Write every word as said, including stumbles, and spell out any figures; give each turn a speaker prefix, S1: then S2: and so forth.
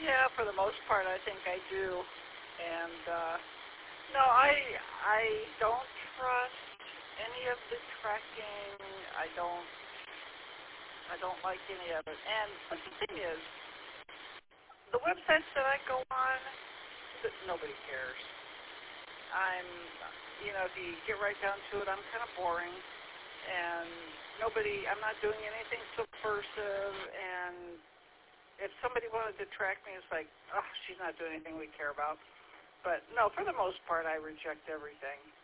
S1: Yeah, for the most part, I think I do. And uh, no, I I don't trust any of the tracking. I don't I don't like any of it. And but the thing is, the websites that I go on, that nobody cares. I'm, you know, if you get right down to it, I'm kind of boring, and nobody. I'm not doing anything subversive, and if somebody wanted to track me, it's like, oh, she's not doing anything we care about. But no, for the most part, I reject everything.